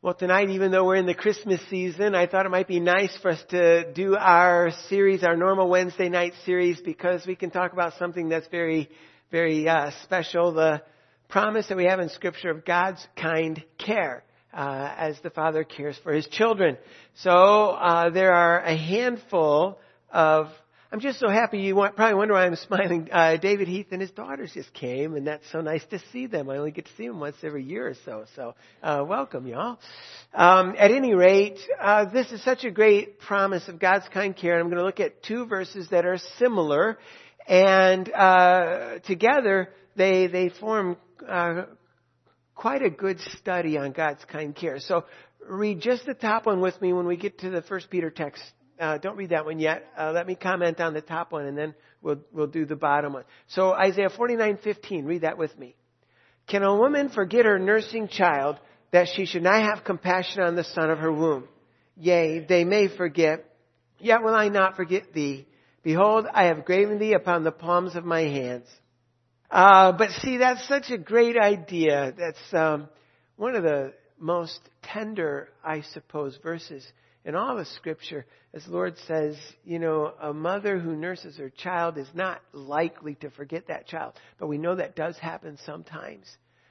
Well, tonight, even though we're in the Christmas season, I thought it might be nice for us to do our series, our normal Wednesday night series, because we can talk about something that's very, very special. The promise that we have in Scripture of God's kind care, as the Father cares for His children. So there are a handful of... I'm just so happy. You probably wonder why I'm smiling. David Heath and his daughters just came, and that's so nice to see them. I only get to see them once every year or so. So welcome, y'all. At any rate, this is such a great promise of God's kind care. I'm going to look at two verses that are similar, and together they form quite a good study on God's kind care. So read just the top one with me when we get to the 1 Peter text. Don't read that one yet. Let me comment on the top one, and then we'll do the bottom one. So Isaiah 49:15, read that with me. Can a woman forget her nursing child, that she should not have compassion on the son of her womb? Yea, they may forget, yet will I not forget thee. Behold, I have graven thee upon the palms of my hands. But see, that's such a great idea. That's one of the most tender, I suppose, verses in all of Scripture. As the Lord says, you know, a mother who nurses her child is not likely to forget that child. But we know that does happen sometimes.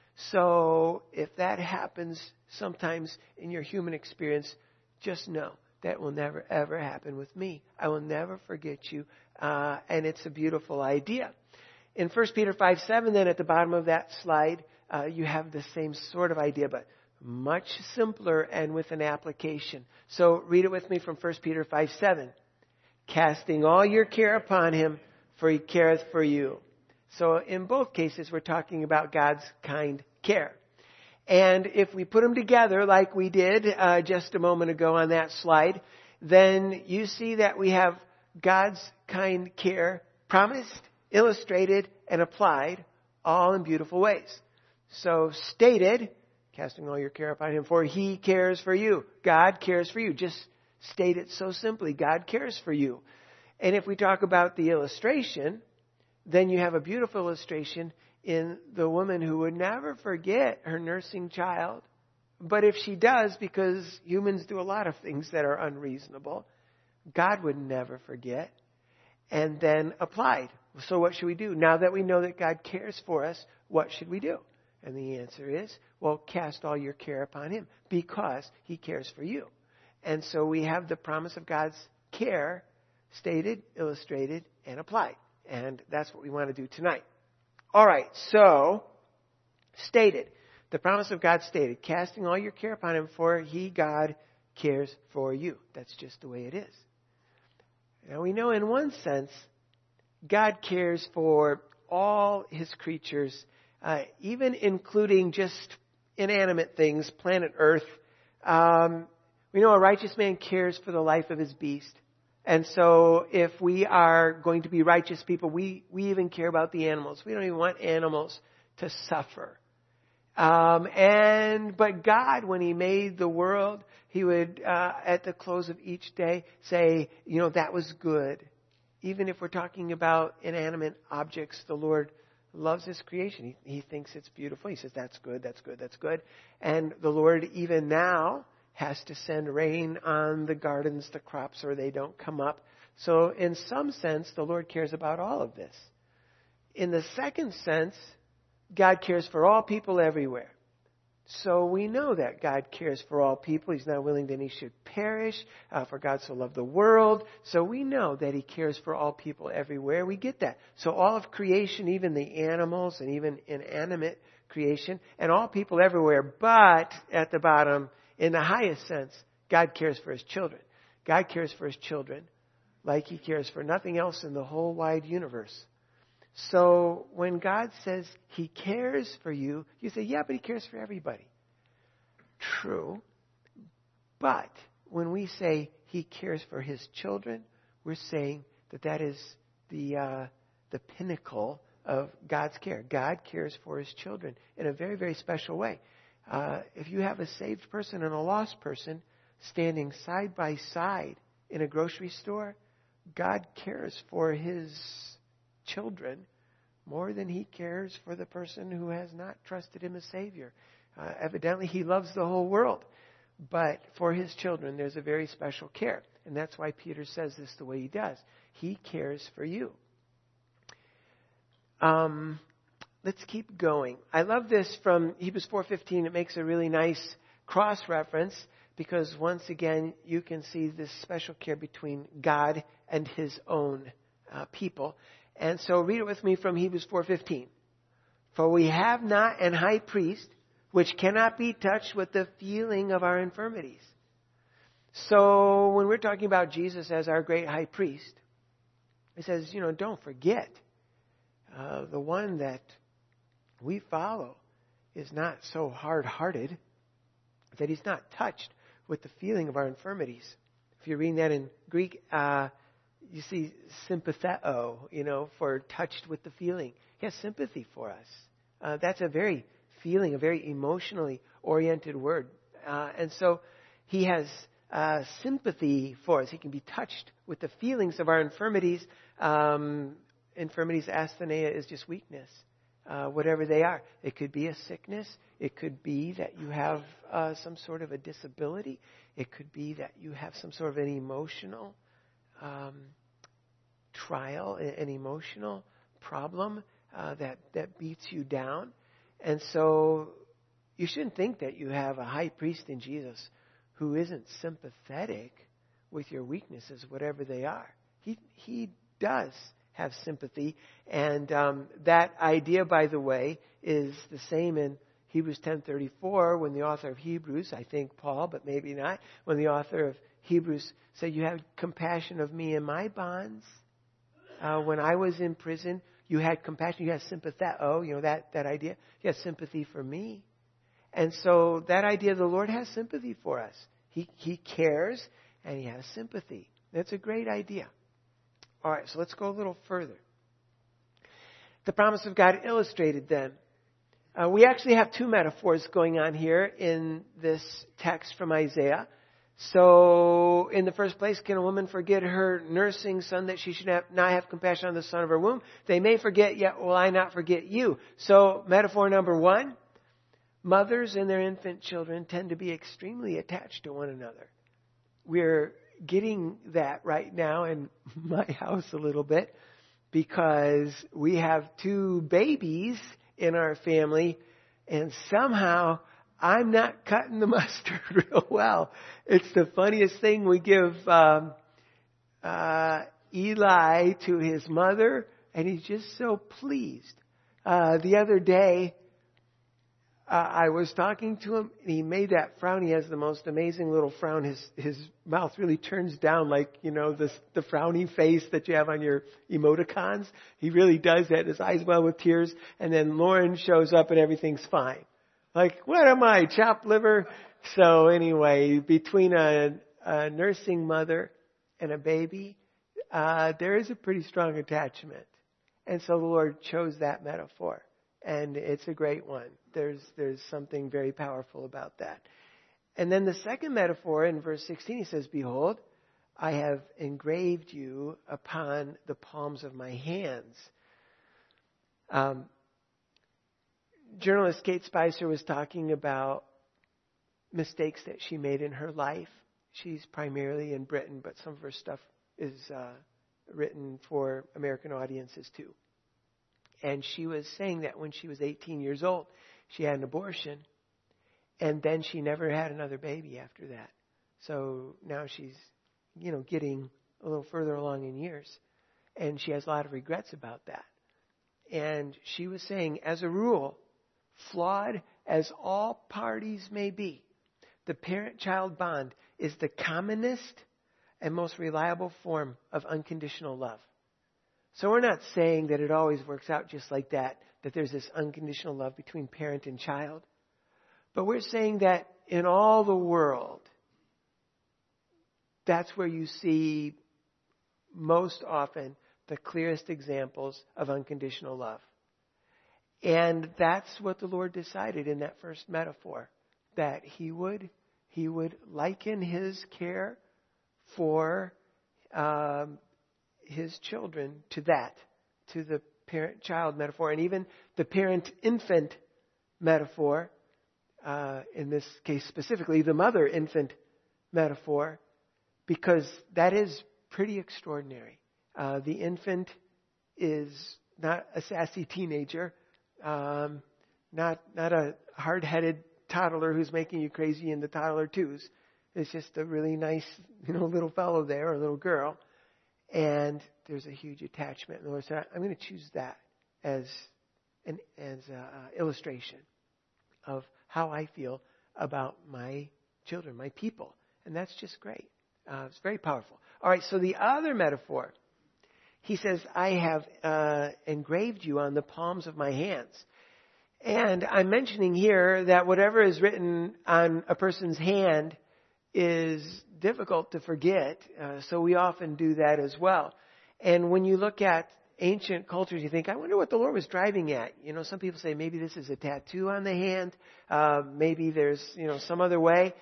So if that happens sometimes in your human experience, just know that will never, ever happen with me. I will never forget you. And it's a beautiful idea. In 1 Peter 5:7, then at the bottom of that slide, you have the same sort of idea, but much simpler and with an application. So read it with me from 1 Peter 5:7. Casting all your care upon Him, for He careth for you. So in both cases, we're talking about God's kind care. And if we put them together like we did just a moment ago on that slide, then you see that we have God's kind care promised, illustrated, and applied all in beautiful ways. So stated, casting all your care upon Him, for He cares for you. God cares for you. Just state it so simply. God cares for you. And if we talk about the illustration, then you have a beautiful illustration in the woman who would never forget her nursing child. But if she does, because humans do a lot of things that are unreasonable, God would never forget. And then applied. So what should we do? Now that we know that God cares for us, what should we do? And the answer is, well, cast all your care upon Him, because He cares for you. And so we have the promise of God's care stated, illustrated, and applied. And that's what we want to do tonight. All right, so stated. The promise of God stated, casting all your care upon Him, for He, God, cares for you. That's just the way it is. Now we know in one sense, God cares for all His creatures, even including just inanimate things, planet Earth. We know a righteous man cares for the life of his beast. And so if we are going to be righteous people, we even care about the animals. We don't even want animals to suffer. But God, when He made the world, He would, at the close of each day, say, you know, that was good. Even if we're talking about inanimate objects, the Lord loves His creation. He thinks it's beautiful. He says, that's good, that's good, that's good. And the Lord even now has to send rain on the gardens, the crops, or they don't come up. So in some sense, the Lord cares about all of this. In the second sense, God cares for all people everywhere. So we know that God cares for all people. He's not willing that any should perish, for God so loved the world. So we know that He cares for all people everywhere. We get that. So all of creation, even the animals and even inanimate creation, and all people everywhere. But at the bottom, in the highest sense, God cares for His children. God cares for His children like He cares for nothing else in the whole wide universe. So when God says He cares for you, you say, yeah, but He cares for everybody. True. But when we say He cares for His children, we're saying that is the pinnacle of God's care. God cares for His children in a very, very special way. If you have a saved person and a lost person standing side by side in a grocery store, God cares for His children more than He cares for the person who has not trusted Him as Savior. Evidently, He loves the whole world. But for his children, there's a very special care. And that's why Peter says this the way he does. He cares for you. Let's keep going. I love this from Hebrews 4:15. It makes a really nice cross-reference because once again, you can see this special care between God and his own people. And so read it with me from Hebrews 4:15. For we have not an high priest which cannot be touched with the feeling of our infirmities. So when we're talking about Jesus as our great high priest, it says, don't forget, the one that we follow is not so hard-hearted that he's not touched with the feeling of our infirmities. If you're reading that in Greek, you see sympatheo, for touched with the feeling. He has sympathy for us. That's a very emotionally oriented word. And so he has sympathy for us. He can be touched with the feelings of our infirmities. Infirmities, asthenia, is just weakness. Whatever they are. It could be a sickness. It could be that you have some sort of a disability. It could be that you have some sort of an emotional trial, an emotional problem that beats you down. And so you shouldn't think that you have a high priest in Jesus who isn't sympathetic with your weaknesses, whatever they are. He does have sympathy. And that idea, by the way, is the same in Hebrews 10:34 when the author of Hebrews, I think Paul, but maybe not, when the author of Hebrews said, you had compassion of me in my bonds. When I was in prison, you had compassion, you had sympatheo, that idea. You had sympathy for me. And so that idea, the Lord has sympathy for us. He cares and he has sympathy. That's a great idea. All right, so let's go a little further. The promise of God illustrated then. We actually have two metaphors going on here in this text from Isaiah. So, in the first place, can a woman forget her nursing son that she should not have compassion on the son of her womb? They may forget, yet will I not forget you. So, metaphor number one, mothers and their infant children tend to be extremely attached to one another. We're getting that right now in my house a little bit because we have two babies in our family and somehow I'm not cutting the mustard real well. It's the funniest thing. We give Eli to his mother and he's just so pleased. The other day, I was talking to him, and he made that frown. He has the most amazing little frown. His mouth really turns down like, the frowny face that you have on your emoticons. He really does that. His eyes well with tears. And then Lauren shows up and everything's fine. Like, what am I, chopped liver? So anyway, between a nursing mother and a baby, there is a pretty strong attachment. And so the Lord chose that metaphor. And it's a great one. There's something very powerful about that. And then the second metaphor in verse 16, he says, behold, I have engraved you upon the palms of my hands. Journalist Kate Spicer was talking about mistakes that she made in her life. She's primarily in Britain, but some of her stuff is written for American audiences too. And she was saying that when she was 18 years old, she had an abortion. And then she never had another baby after that. So now she's, getting a little further along in years. And she has a lot of regrets about that. And she was saying, as a rule, flawed as all parties may be, the parent-child bond is the commonest and most reliable form of unconditional love. So we're not saying that it always works out just like that there's this unconditional love between parent and child. But we're saying that in all the world, that's where you see most often the clearest examples of unconditional love. And that's what the Lord decided in that first metaphor, that He would liken His care for His children to that, to the parent-child metaphor. And even the parent-infant metaphor in this case specifically, the mother infant metaphor, because that is pretty extraordinary. The infant is not a sassy teenager, not a hard-headed toddler who's making you crazy in the toddler twos. It's just a really nice, little fellow there, or little girl, and there's a huge attachment. And the Lord said, I'm going to choose that as an illustration of how I feel about my children, my people, and that's just great. It's very powerful. All right, so the other metaphor, he says, I have engraved you on the palms of my hands. And I'm mentioning here that whatever is written on a person's hand is difficult to forget. So we often do that as well. And when you look at ancient cultures, you think, I wonder what the Lord was driving at. Some people say maybe this is a tattoo on the hand. Maybe there's, some other way.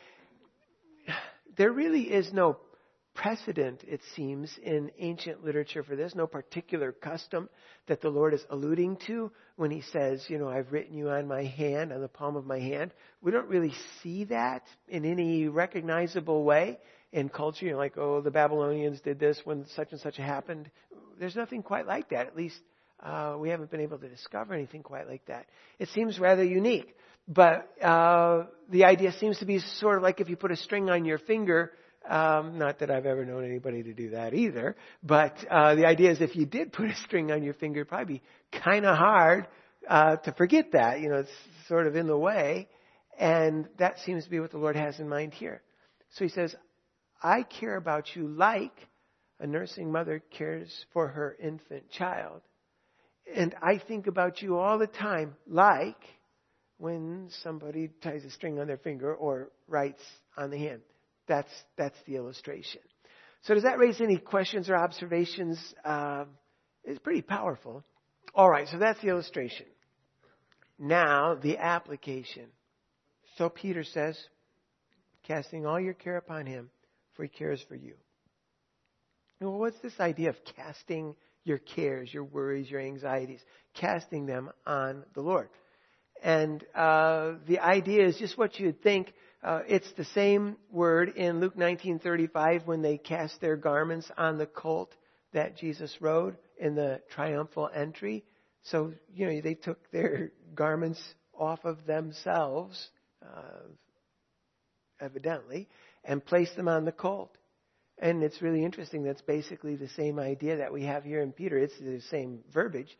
There really is no precedent, it seems, in ancient literature for this. No particular custom that the Lord is alluding to when he says, I've written you on my hand, on the palm of my hand. We don't really see that in any recognizable way in culture. Like, the Babylonians did this when such and such happened. There's nothing quite like that. At least we haven't been able to discover anything quite like that. It seems rather unique. But the idea seems to be sort of like if you put a string on your finger. Not that I've ever known anybody to do that either. But the idea is if you did put a string on your finger, it'd probably be kind of hard to forget that. It's sort of in the way. And that seems to be what the Lord has in mind here. So he says, I care about you like a nursing mother cares for her infant child. And I think about you all the time like when somebody ties a string on their finger or writes on the hand. That's the illustration. So does that raise any questions or observations? It's pretty powerful. All right, so that's the illustration. Now, the application. So Peter says, casting all your care upon him, for he cares for you. Well, what's this idea of casting your cares, your worries, your anxieties, casting them on the Lord? And the idea is just what you'd think. It's the same word in Luke 19:35 when they cast their garments on the colt that Jesus rode in the triumphal entry. So, they took their garments off of themselves, evidently, and placed them on the colt. And it's really interesting. That's basically the same idea that we have here in Peter. It's the same verbiage,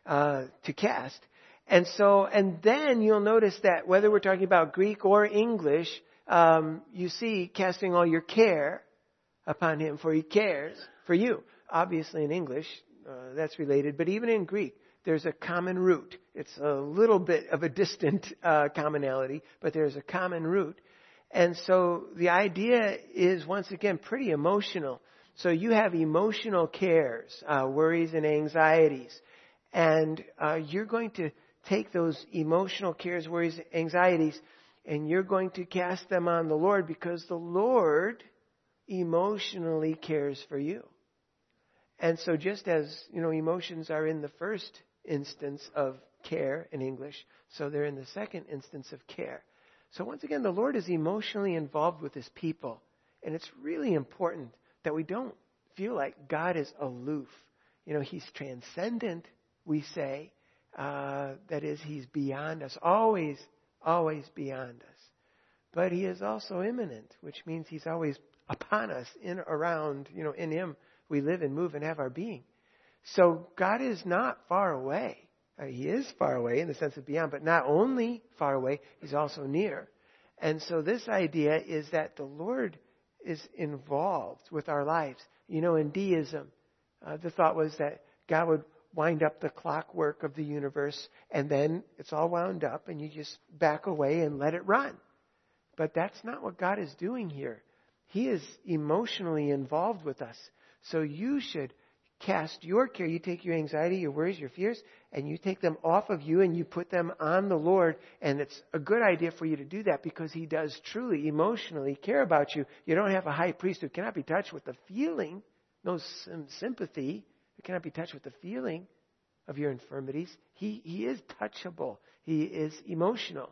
to cast. And then you'll notice that whether we're talking about Greek or English, you see casting all your care upon him, for he cares for you. Obviously in English, that's related. But even in Greek, there's a common root. It's a little bit of a distant commonality, but there's a common root. And so the idea is, once again, pretty emotional. So you have emotional cares, worries and anxieties. And you're going to take those emotional cares, worries, anxieties, and you're going to cast them on the Lord because the Lord emotionally cares for you. And so just as, emotions are in the first instance of care in English, so they're in the second instance of care. So once again, the Lord is emotionally involved with his people. And it's really important that we don't feel like God is aloof. He's transcendent, we say. That is, he's beyond us, always beyond us. But he is also immanent, which means he's always upon us, in, around, in him we live and move and have our being. So God is not far away. He is far away in the sense of beyond, but not only far away, he's also near. And so this idea is that the Lord is involved with our lives. In deism, the thought was that God would wind up the clockwork of the universe, and then it's all wound up, and you just back away and let it run. But that's not what God is doing here. He is emotionally involved with us. So you should cast your care. You take your anxiety, your worries, your fears, and you take them off of you and you put them on the Lord. And it's a good idea for you to do that because he does truly emotionally care about you. You don't have a high priest who cannot be touched with the feeling, no sympathy, who cannot be touched with the feeling of your infirmities. He is touchable. He is emotional.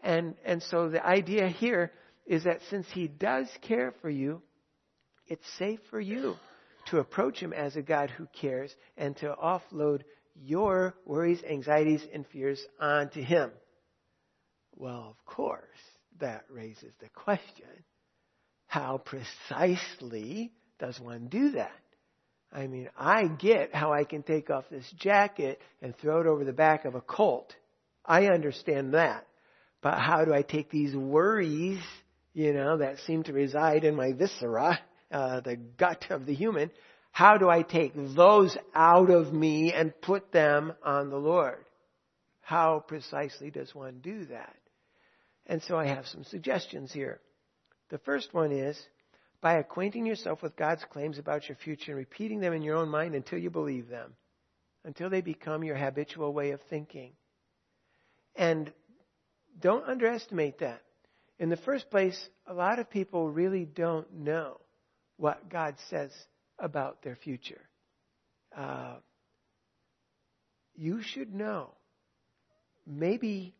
And so the idea here is that since He does care for you, it's safe for you to approach Him as a God who cares and to offload your worries, anxieties, and fears onto Him. Well, of course, that raises the question, how precisely does one do that? I mean, I get how I can take off this jacket and throw it over the back of a colt. I understand that. But how do I take these worries, that seem to reside in my viscera, the gut of the human, how do I take those out of me and put them on the Lord? How precisely does one do that? And so I have some suggestions here. The first one is by acquainting yourself with God's claims about your future and repeating them in your own mind until you believe them, until they become your habitual way of thinking. And don't underestimate that. In the first place, a lot of people really don't know what God says about their future. You should know. Maybe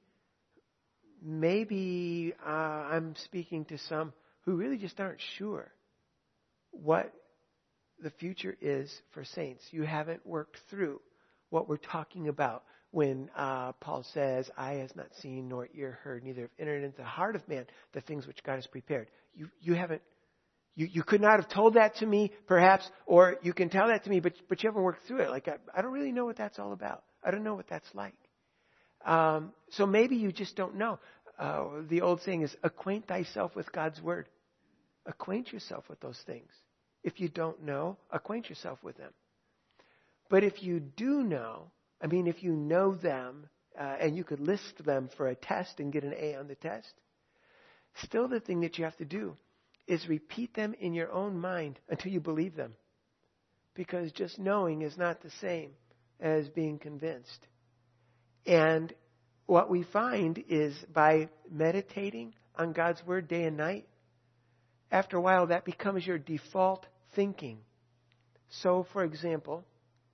I'm speaking to some who really just aren't sure what the future is for saints. You haven't worked through what we're talking about when Paul says, eye has not seen nor ear heard, neither have entered into the heart of man the things which God has prepared. You haven't. You could not have told that to me, perhaps, or you can tell that to me, but you haven't worked through it. Like, I don't really know what that's all about. I don't know what that's like. So maybe you just don't know. The old saying is, acquaint thyself with God's word. Acquaint yourself with those things. If you don't know, acquaint yourself with them. But if you do know, if you know them, and you could list them for a test and get an A on the test, still the thing that you have to do is repeat them in your own mind until you believe them. Because just knowing is not the same as being convinced. And what we find is by meditating on God's word day and night, after a while that becomes your default thinking. So, for example,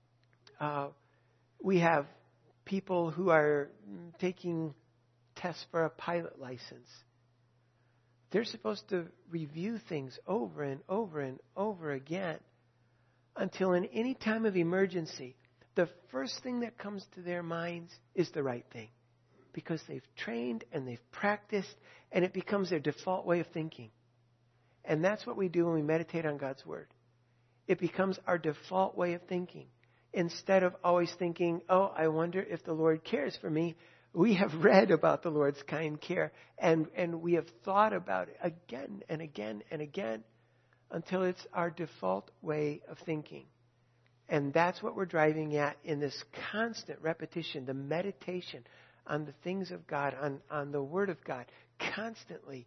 we have people who are taking tests for a pilot license. They're supposed to review things over and over and over again until in any time of emergency, the first thing that comes to their minds is the right thing. Because they've trained and they've practiced and it becomes their default way of thinking. And that's what we do when we meditate on God's word. It becomes our default way of thinking. Instead of always thinking, oh, I wonder if the Lord cares for me, we have read about the Lord's kind care and we have thought about it again and again and again until it's our default way of thinking. And that's what we're driving at in this constant repetition, the meditation on the things of God, on the Word of God, constantly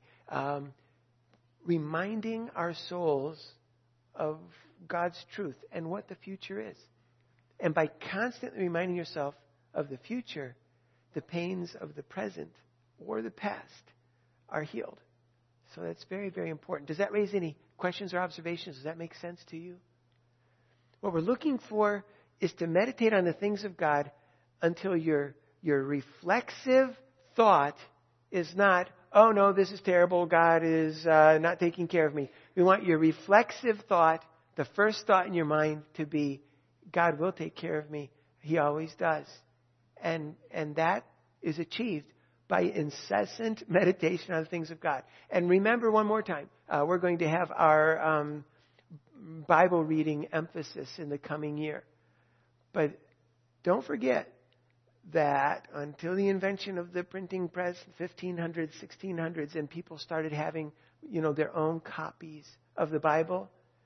reminding our souls of God's truth and what the future is. And by constantly reminding yourself of the future, the pains of the present or the past are healed. So that's very, very important. Does that raise any questions or observations? Does that make sense to you? What we're looking for is to meditate on the things of God until your reflexive thought is not, oh no, this is terrible, God is not taking care of me. We want your reflexive thought, the first thought in your mind, to be, God will take care of me. He always does. And that is achieved by incessant meditation on the things of God. And remember one more time, we're going to have our Bible reading emphasis in the coming year. But don't forget that until the invention of the printing press, 1500s, 1600s, and people started having, their own copies of the Bible,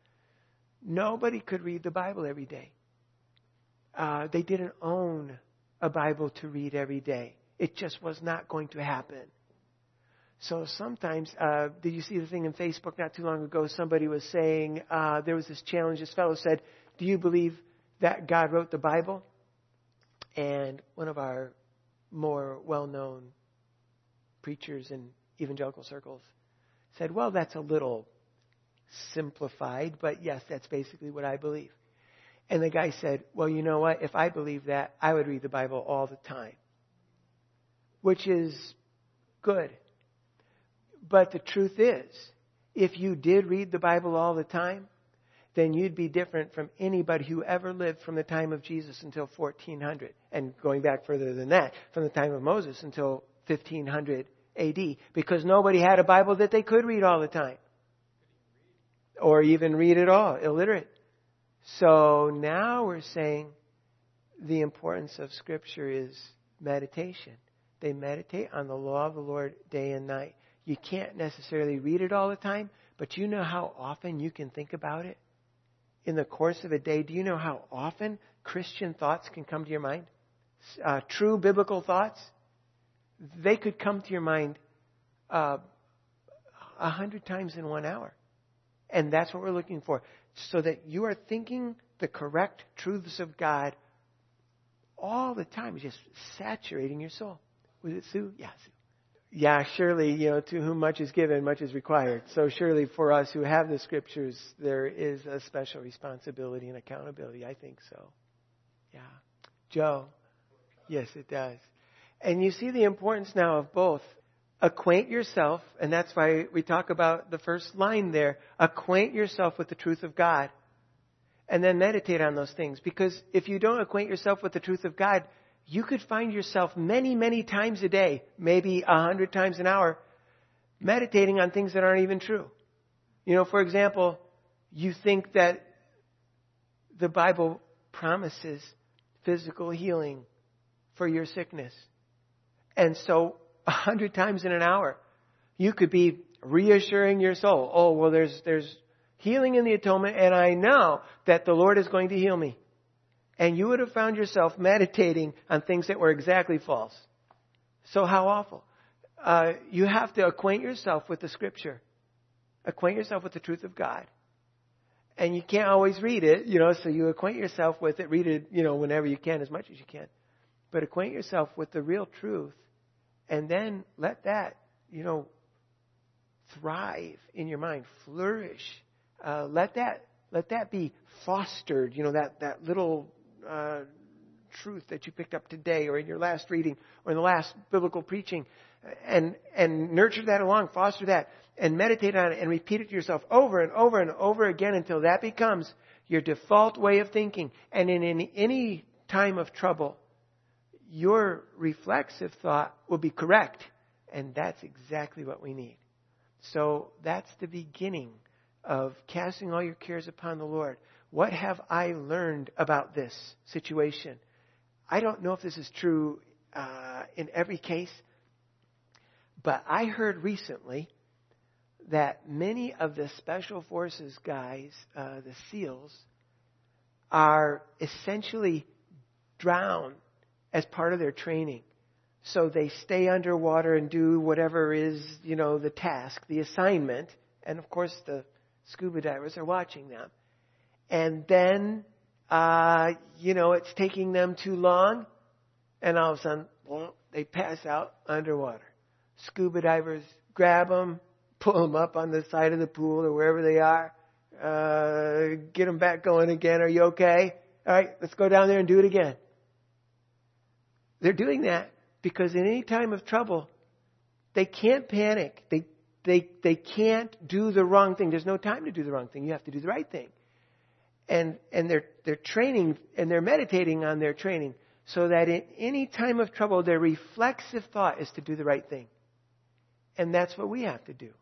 nobody could read the Bible every day. They didn't own a Bible to read every day. It just was not going to happen. So sometimes, did you see the thing in Facebook not too long ago? Somebody was saying, there was this challenge. This fellow said, do you believe that God wrote the Bible? And one of our more well-known preachers in evangelical circles said, well, that's a little simplified, but yes, that's basically what I believe. And the guy said, well, you know what? If I believe that, I would read the Bible all the time. Which is Good. But the truth is, if you did read the Bible all the time, then you'd be different from anybody who ever lived from the time of Jesus until 1400. And going back further than that, from the time of Moses until 1500 AD. Because nobody had a Bible that they could read all the time. Or even read at all, illiterate. So now we're saying the importance of Scripture is meditation. They meditate on the law of the Lord day and night. You can't necessarily read it all the time, but you know how often you can think about it? In the course of a day, do you know how often Christian thoughts can come to your mind? True biblical thoughts? They could come to your mind 100 times in 1 hour. And that's what we're looking for. So that you are thinking the correct truths of God all the time. It's just saturating your soul. Was it Sue? Yeah, Sue. Yeah, surely, to whom much is given, much is required. So surely for us who have the Scriptures, there is a special responsibility and accountability. I think so. Yeah. Joe? Yes, it does. And you see the importance now of both. Acquaint yourself, and that's why we talk about the first line there. Acquaint yourself with the truth of God. And then meditate on those things. Because if you don't acquaint yourself with the truth of God, you could find yourself many, many times a day, maybe 100 times an hour, meditating on things that aren't even true. For example, you think that the Bible promises physical healing for your sickness. And so 100 times in an hour, you could be reassuring your soul. Oh, well, there's healing in the atonement, and I know that the Lord is going to heal me. And you would have found yourself meditating on things that were exactly false. So how awful. You have to acquaint yourself with the Scripture. Acquaint yourself with the truth of God. And you can't always read it, so you acquaint yourself with it. Read it, whenever you can, as much as you can. But acquaint yourself with the real truth. And then let that, thrive in your mind, flourish. Let that be fostered, that little truth that you picked up today or in your last reading or in the last biblical preaching, and nurture that along, foster that, and meditate on it and repeat it to yourself over and over and over again until that becomes your default way of thinking. And in any time of trouble, your reflexive thought will be correct. And that's exactly what we need. So that's the beginning of casting all your cares upon the Lord. What have I learned about this situation? I don't know if this is true in every case, but I heard recently that many of the Special Forces guys, the SEALs, are essentially drowned as part of their training. So they stay underwater and do whatever is, the task, the assignment. And of course, the scuba divers are watching them. And then, it's taking them too long. And all of a sudden, they pass out underwater. Scuba divers grab them, pull them up on the side of the pool or wherever they are. Get them back going again. Are you okay? All right, let's go down there and do it again. They're doing that because in any time of trouble, they can't panic. They can't do the wrong thing. There's no time to do the wrong thing. You have to do the right thing. And they're training and they're meditating on their training so that in any time of trouble, their reflexive thought is to do the right thing. And that's what we have to do.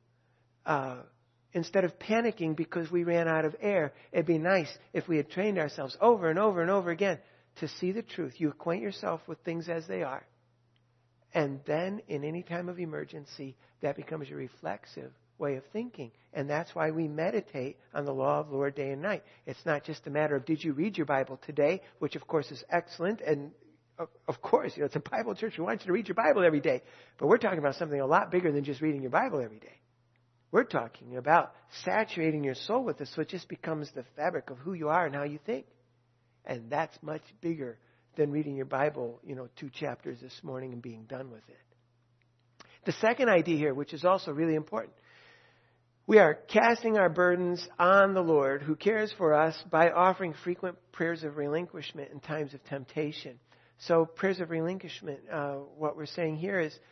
Instead of panicking because we ran out of air, it'd be nice if we had trained ourselves over and over and over again to see the truth. You acquaint yourself with things as they are. And then in any time of emergency, that becomes your reflexive way of thinking. And that's why we meditate on the law of the Lord day and night. It's not just a matter of, did you read your Bible today? Which of course is excellent. And of course, it's a Bible church. We want you to read your Bible every day. But we're talking about something a lot bigger than just reading your Bible every day. We're talking about saturating your soul with this so it just becomes the fabric of who you are and how you think. And that's much bigger than reading your Bible, 2 chapters this morning and being done with it. The second idea here, which is also really important, we are casting our burdens on the Lord who cares for us by offering frequent prayers of relinquishment in times of temptation. So prayers of relinquishment, what we're saying here is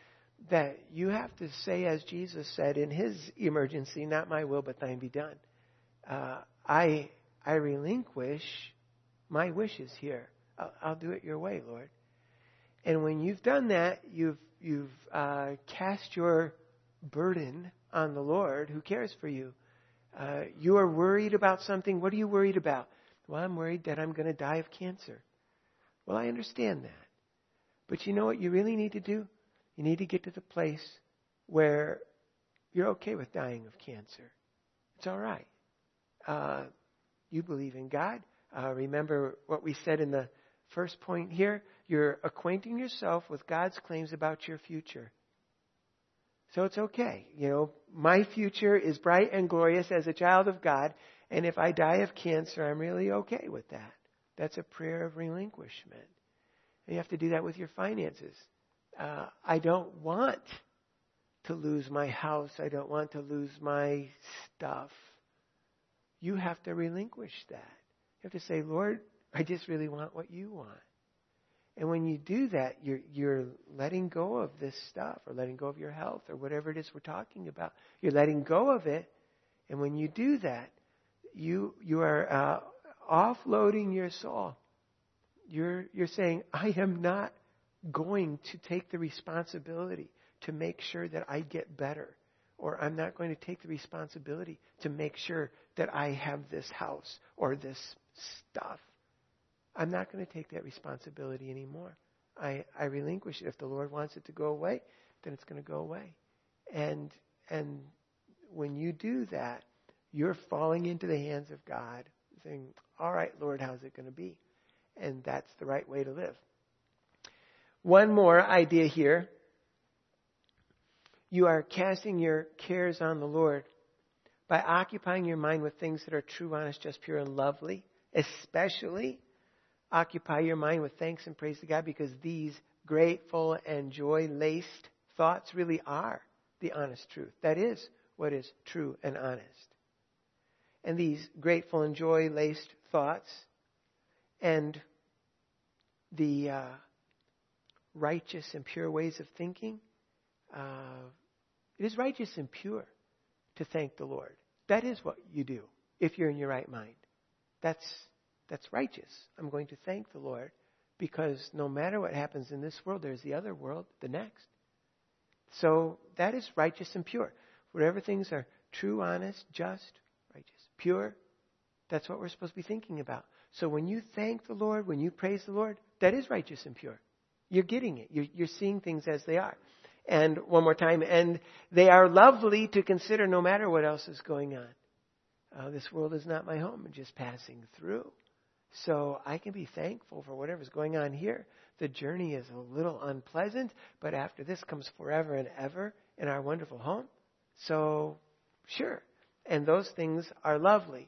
that you have to say, as Jesus said in his emergency, not my will, but thine be done. I relinquish my wishes here. I'll do it your way, Lord. And when you've done that, you've cast your burden on the Lord who cares for you. You are worried about something. What are you worried about? Well, I'm worried that I'm going to die of cancer. Well, I understand that. But you know what you really need to do? You need to get to the place where you're okay with dying of cancer. It's all right. You believe in God. Remember what we said in the first point here. You're acquainting yourself with God's claims about your future. So it's okay. You know, my future is bright and glorious as a child of God. And if I die of cancer, I'm really okay with that. That's a prayer of relinquishment. And you have to do that with your finances. I don't want to lose my house. I don't want to lose my stuff. You have to relinquish that. You have to say, Lord, I just really want what you want. And when you do that, you're letting go of this stuff, or letting go of your health, or whatever it is we're talking about. You're letting go of it. And when you do that, you are offloading your soul. You're saying, I am not going to take the responsibility to make sure that I get better. Or I'm not going to take the responsibility to make sure that I have this house or this stuff. I'm not going to take that responsibility anymore. I relinquish it. If the Lord wants it to go away, then it's going to go away. And when you do that, you're falling into the hands of God, saying, all right, Lord, how's it going to be? And that's the right way to live. One more idea here. You are casting your cares on the Lord by occupying your mind with things that are true, honest, just, pure, and lovely. Especially occupy your mind with thanks and praise to God, because these grateful and joy-laced thoughts really are the honest truth. That is what is true and honest. And these grateful and joy-laced thoughts and the righteous and pure ways of thinking, it is righteous and pure to thank the Lord. That is what you do if you're in your right mind. That's righteous. I'm going to thank the Lord because no matter what happens in this world, there's the other world, the next. So that is righteous and pure. Whatever things are true, honest, just, righteous, pure, that's what we're supposed to be thinking about. So when you thank the Lord, when you praise the Lord, that is righteous and pure. You're getting it. You're seeing things as they are. And one more time, and they are lovely to consider no matter what else is going on. This world is not my home. I'm just passing through. So I can be thankful for whatever's going on here. The journey is a little unpleasant, but after this comes forever and ever in our wonderful home. So, sure. And those things are lovely.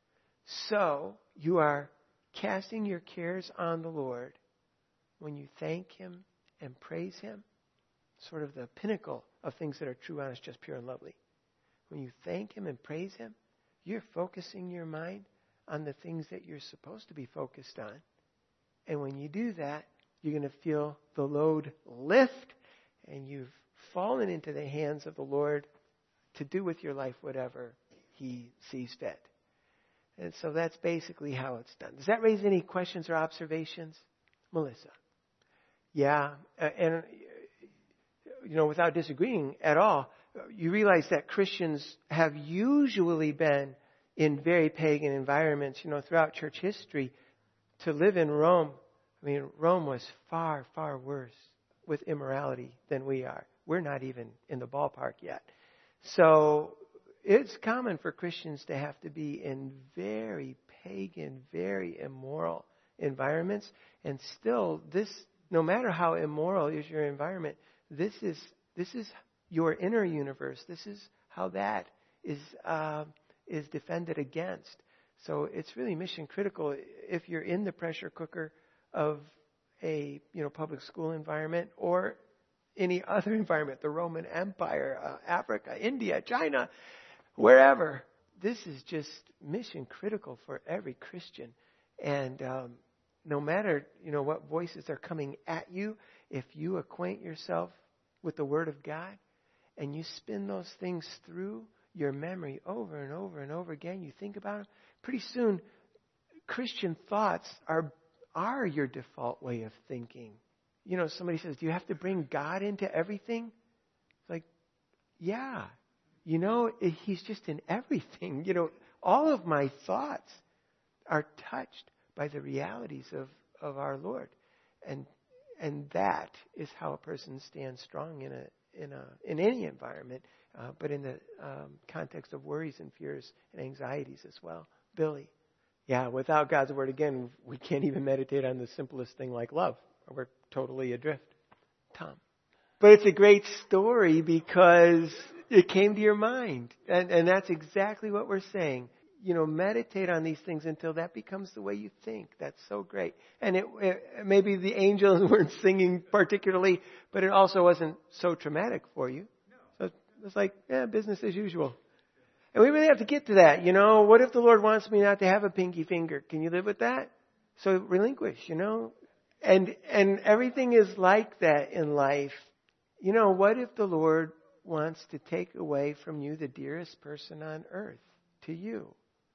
So you are casting your cares on the Lord when you thank Him and praise Him. Sort of the pinnacle of things that are true, honest, just, pure, and lovely. When you thank Him and praise Him, you're focusing your mind on the things that you're supposed to be focused on. And when you do that, you're going to feel the load lift, and you've fallen into the hands of the Lord to do with your life whatever He sees fit. And so that's basically how it's done. Does that raise any questions or observations? Melissa? Yeah, and without disagreeing at all, you realize that Christians have usually been in very pagan environments, throughout church history. To live in Rome, Rome was far, far worse with immorality than we are. We're not even in the ballpark yet. So it's common for Christians to have to be in very pagan, very immoral environments. And still, no matter how immoral is your environment, this is your inner universe. This is how that is defended against. So it's really mission critical if you're in the pressure cooker of a public school environment or any other environment, the Roman Empire, Africa, India, China, wherever. This is just mission critical for every Christian. And no matter what voices are coming at you, if you acquaint yourself with the Word of God, and you spin those things through your memory over and over and over again, you think about them, pretty soon Christian thoughts are your default way of thinking. You know, somebody says, do you have to bring God into everything? It's like, yeah. You know, He's just in everything. You know, all of my thoughts are touched by the realities of our Lord. And that is how a person stands strong in any environment, but in the context of worries and fears and anxieties as well. Billy. Yeah, without God's Word, again, we can't even meditate on the simplest thing like love. We're totally adrift. Tom. But it's a great story because it came to your mind. And that's exactly what we're saying. You know, meditate on these things until that becomes the way you think. That's so great. And maybe the angels weren't singing particularly, but it also wasn't so traumatic for you. So it's like, business as usual. And we really have to get to that. You know, what if the Lord wants me not to have a pinky finger? Can you live with that? So relinquish, you know. And everything is like that in life. You know, what if the Lord wants to take away from you the dearest person on earth to you?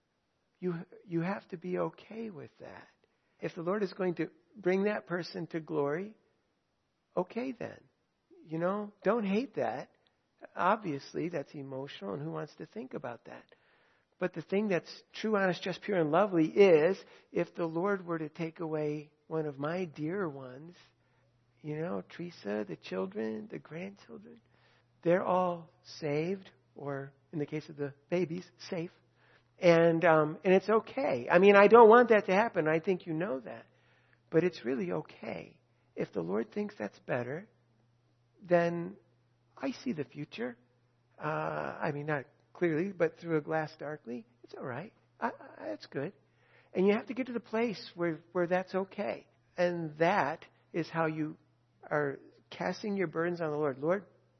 You have to be okay with that. If the Lord is going to bring that person to glory, okay then. You know, don't hate that. Obviously, that's emotional, and who wants to think about that? But the thing that's true, honest, just, pure, and lovely is if the Lord were to take away one of my dear ones, you know, Teresa, the children, the grandchildren, they're all saved, or in the case of the babies, safe. And it's okay. I mean, I don't want that to happen. I think you know that. But it's really okay. If the Lord thinks that's better, then I see the future. I mean, not clearly, but through a glass darkly. It's all right. It's good. And you have to get to the place where that's okay. And that is how you are casting your burdens on the Lord. Lord,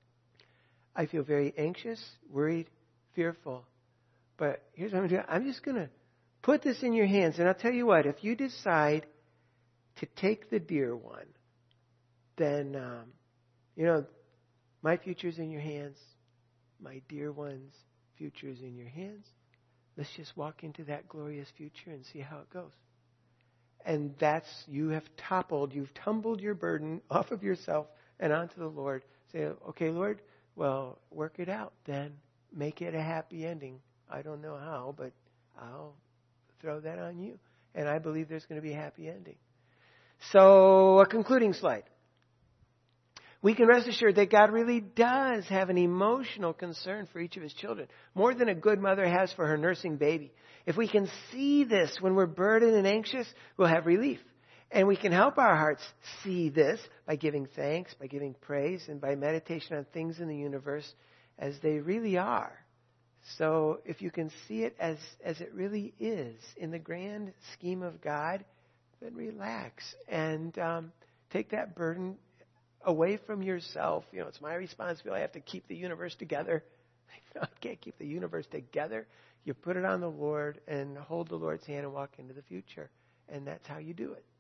I feel very anxious, worried, fearful. But here's what I'm going to do. I'm just going to put this in your hands. And I'll tell you what, if you decide to take the dear one, then, you know, my future's in your hands. My dear one's future is in your hands. Let's just walk into that glorious future and see how it goes. And you've tumbled your burden off of yourself and onto the Lord. Say, okay, Lord, well, work it out then. Make it a happy ending. I don't know how, but I'll throw that on you. And I believe there's going to be a happy ending. So, a concluding slide. We can rest assured that God really does have an emotional concern for each of His children, more than a good mother has for her nursing baby. If we can see this when we're burdened and anxious, we'll have relief. And we can help our hearts see this by giving thanks, by giving praise, and by meditation on things in the universe as they really are. So if you can see it as it really is in the grand scheme of God, then relax and take that burden away from yourself. You know, it's my responsibility. I have to keep the universe together. I can't keep the universe together. You put it on the Lord and hold the Lord's hand and walk into the future. And that's how you do it.